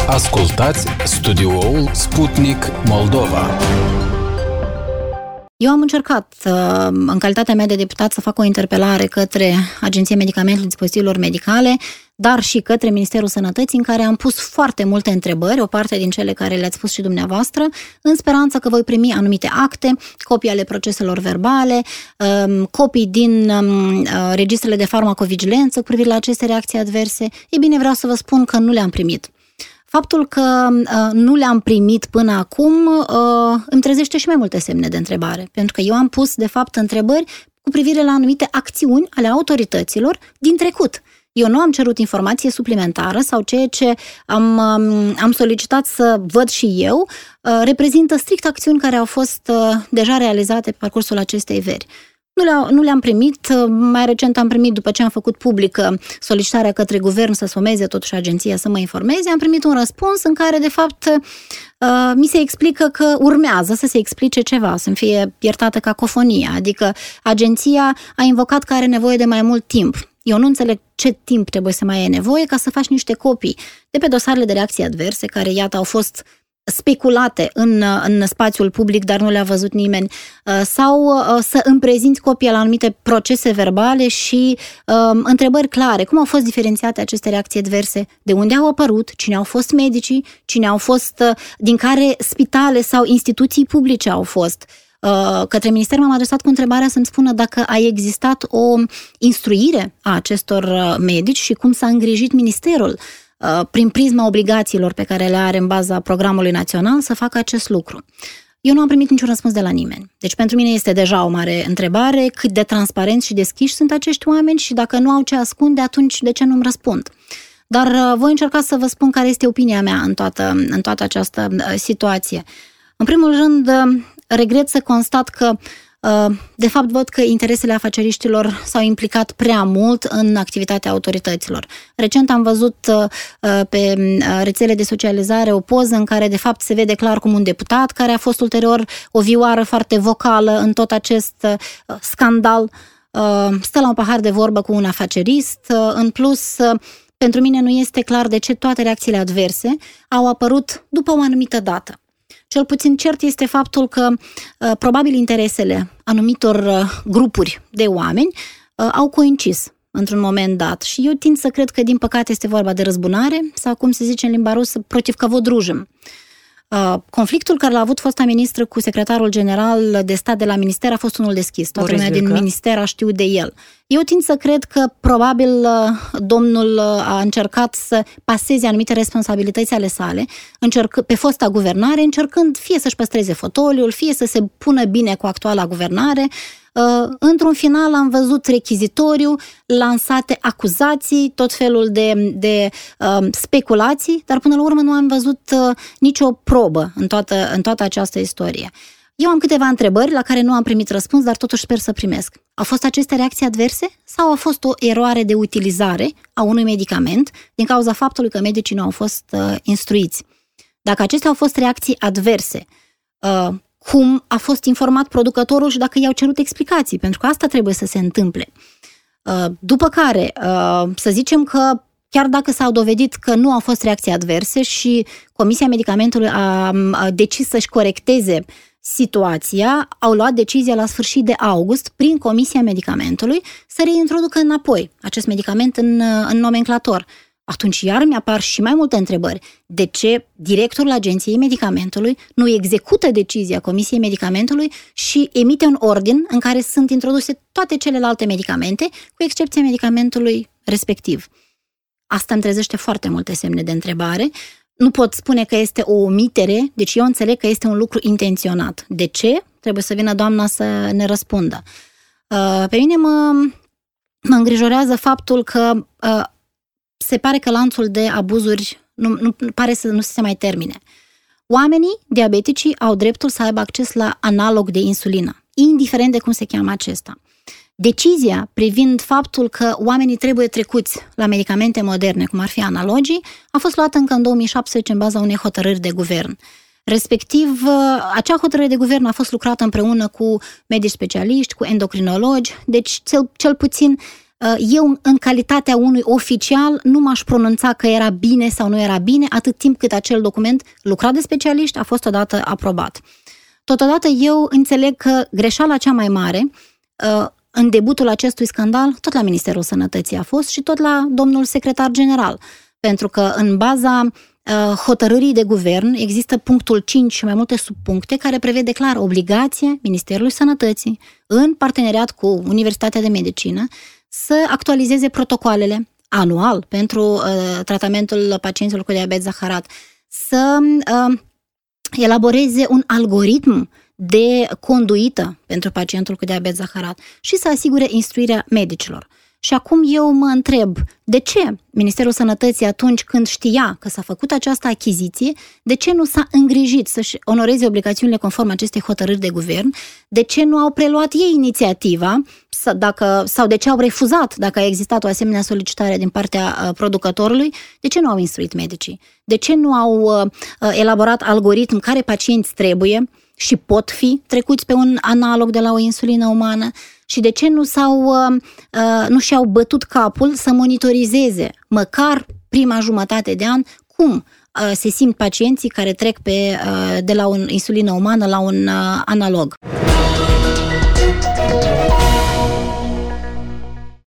Ascultați studioul Sputnik Moldova. Eu am încercat, în calitatea mea de deputat, să fac o interpelare către Agenția Medicamentelor Dispozitivelor Medicale, dar și către Ministerul Sănătății, în care am pus foarte multe întrebări, o parte din cele care le-ați spus și dumneavoastră, în speranța că voi primi anumite acte, copii ale proceselor verbale, copii din registrele de farmacovigilență cu privire la aceste reacții adverse. Ei bine, vreau să vă spun că nu le-am primit. Faptul că nu le-am primit până acum îmi trezește și mai multe semne de întrebare, pentru că eu am pus, de fapt, întrebări cu privire la anumite acțiuni ale autorităților din trecut. Eu nu am cerut informație suplimentară sau ceea ce am solicitat să văd și eu reprezintă strict acțiuni care au fost deja realizate pe parcursul acestei veri. Nu le-am primit, mai recent am primit, după ce am făcut publică solicitarea către guvern să someze totuși agenția să mă informeze, am primit un răspuns în care, de fapt, mi se explică că urmează să se explice ceva, să-mi fie iertată cacofonia, adică agenția a invocat că are nevoie de mai mult timp. Eu nu înțeleg ce timp trebuie să mai ai nevoie ca să faci niște copii de pe dosarele de reacții adverse, care, iată, au fost speculate în spațiul public, dar nu le-a văzut nimeni, sau să îmi prezinți copii la anumite procese verbale și întrebări clare. Cum au fost diferențiate aceste reacții adverse? De unde au apărut? Cine au fost medicii? Cine au fost, din care spitale sau instituții publice au fost? Către minister m-am adresat cu întrebarea să-mi spună dacă a existat o instruire a acestor medici și cum s-a îngrijit ministerul prin prisma obligațiilor pe care le are în baza programului național să facă acest lucru. Eu nu am primit niciun răspuns de la nimeni. Deci pentru mine este deja o mare întrebare cât de transparenți și deschiși sunt acești oameni și dacă nu au ce ascunde, atunci de ce nu-mi răspund? Dar voi încerca să vă spun care este opinia mea în toată această situație. În primul rând, regret să constat că de fapt, văd că interesele afaceriștilor s-au implicat prea mult în activitatea autorităților. Recent am văzut pe rețele de socializare o poză în care, de fapt, se vede clar cum un deputat, care a fost ulterior o vioară foarte vocală în tot acest scandal, stă la un pahar de vorbă cu un afacerist. În plus, pentru mine nu este clar de ce toate reacțiile adverse au apărut după o anumită dată. Cel puțin cert este faptul că probabil interesele anumitor grupuri de oameni au coincis într-un moment dat și eu tind să cred că, din păcate, este vorba de răzbunare sau, cum se zice în limba rusă, protiv căvodrujim. Conflictul care l-a avut fosta ministră cu secretarul general de stat de la minister a fost unul deschis. Toată lumea din minister a știut de el. Eu tind să cred că probabil domnul a încercat să paseze anumite responsabilități ale sale pe fosta guvernare, încercând fie să-și păstreze fotoliul, fie să se pună bine cu actuala guvernare. Într-un final am văzut rechizitoriu, lansate acuzații, tot felul de speculații, dar până la urmă nu am văzut nicio probă în toată această istorie. Eu am câteva întrebări la care nu am primit răspuns, dar totuși sper să primesc. Au fost aceste reacții adverse sau a fost o eroare de utilizare a unui medicament din cauza faptului că medicii nu au fost instruiți? Dacă acestea au fost reacții adverse, cum a fost informat producătorul și dacă i-au cerut explicații, pentru că asta trebuie să se întâmple. După care, să zicem că chiar dacă s-au dovedit că nu au fost reacții adverse și Comisia Medicamentului a decis să-și corecteze situația, au luat decizia la sfârșit de august, prin Comisia Medicamentului, să reintroducă înapoi acest medicament în nomenclator. Atunci iar mi-apar și mai multe întrebări. De ce directorul Agenției Medicamentului nu execută decizia Comisiei Medicamentului și emite un ordin în care sunt introduse toate celelalte medicamente, cu excepția medicamentului respectiv? Asta îmi trezește foarte multe semne de întrebare. Nu pot spune că este o omitere, deci eu înțeleg că este un lucru intenționat. De ce? Trebuie să vină doamna să ne răspundă. Pe mine mă îngrijorează faptul că se pare că lanțul de abuzuri nu pare să nu se mai termine. Oamenii diabetici au dreptul să aibă acces la analog de insulină, indiferent de cum se cheamă acesta. Decizia privind faptul că oamenii trebuie trecuți la medicamente moderne, cum ar fi analogii, a fost luată încă în 2017 în baza unei hotărâri de guvern. Respectiv, acea hotărâre de guvern a fost lucrată împreună cu medici specialiști, cu endocrinologi, deci cel puțin eu, în calitatea unui oficial, nu m-aș pronunța că era bine sau nu era bine, atât timp cât acel document, lucrat de specialiști, a fost odată aprobat. Totodată eu înțeleg că greșeala cea mai mare în debutul acestui scandal, tot la Ministerul Sănătății a fost și tot la domnul secretar general, pentru că în baza hotărârii de guvern există punctul 5 și mai multe subpuncte care prevede clar obligația Ministerului Sănătății, în parteneriat cu Universitatea de Medicină, să actualizeze protocoalele anual pentru tratamentul pacienților cu diabet zaharat, să elaboreze un algoritm de conduită pentru pacientul cu diabet zaharat și să asigure instruirea medicilor. Și acum eu mă întreb, de ce Ministerul Sănătății, atunci când știa că s-a făcut această achiziție, de ce nu s-a îngrijit să-și onoreze obligațiunile conform acestei hotărâri de guvern? De ce nu au preluat ei inițiativa sau de ce au refuzat, dacă a existat o asemenea solicitare din partea producătorului, de ce nu au instruit medicii? De ce nu au elaborat algoritm care pacienți trebuie și pot fi trecuți pe un analog de la o insulină umană? Și de ce nu și-au bătut capul să monitorizeze măcar prima jumătate de an cum se simt pacienții care trec de la o insulină umană la un analog?